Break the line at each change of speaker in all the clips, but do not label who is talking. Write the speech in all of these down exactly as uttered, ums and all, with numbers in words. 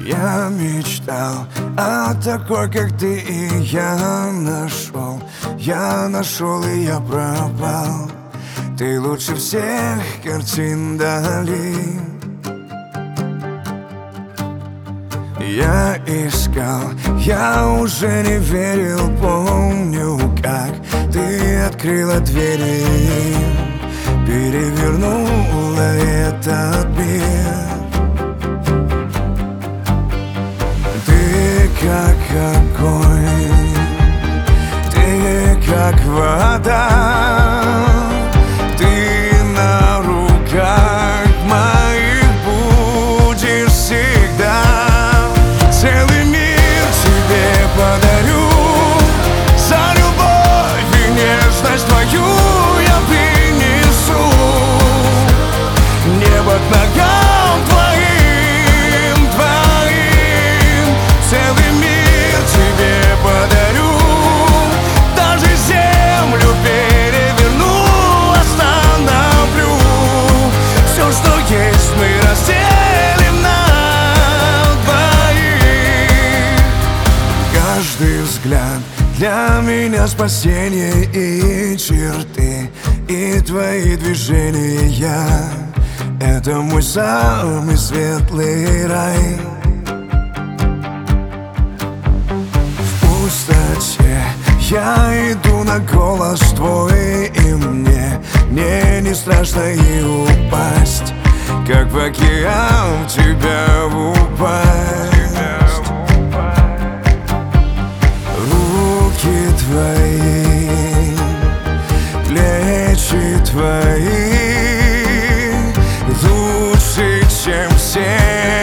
Я мечтал о такой, как ты, и я нашел. Я нашел, и я пропал. Ты лучше всех картин Дали. Я искал, я уже не верил. Помню, как ты открыла двери, перевернула этот мир. Ты как огонь, ты как вода. Ты на руках моих будешь всегда. Целый мир тебе подарю. За любовь и нежность твою я принесу. Небо к ногам твоим, твоим. Целый мир тебе подарю. Даже землю переверну, остановлю. Все, что есть, мы разделим на двоих. Каждый взгляд для меня спасение, и черты, и твои движения — это мой самый светлый рай. В пустоте я иду на голос твой, и мне, мне не страшно и упасть, как в океан в тебя упасть. Руки твои, плечи твои лучше, чем все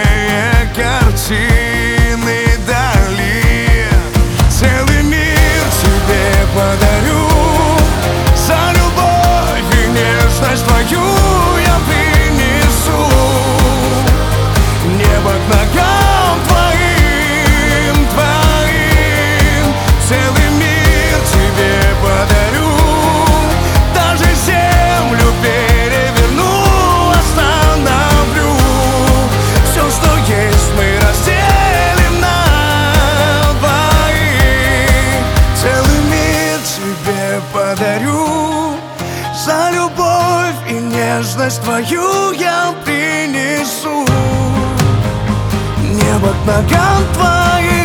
картины Дали. Целый мир тебе подарю. За любовь и нежность твою я принесу. Небо к ногам твоим, твоим. Целый мир тебе подарю. Даже землю переверну, остановлю. Все, что есть, мы разделим на двоих. Целый мир тебе подарю. За любовь и нежность твою я принесу. Небо к ногам твоим.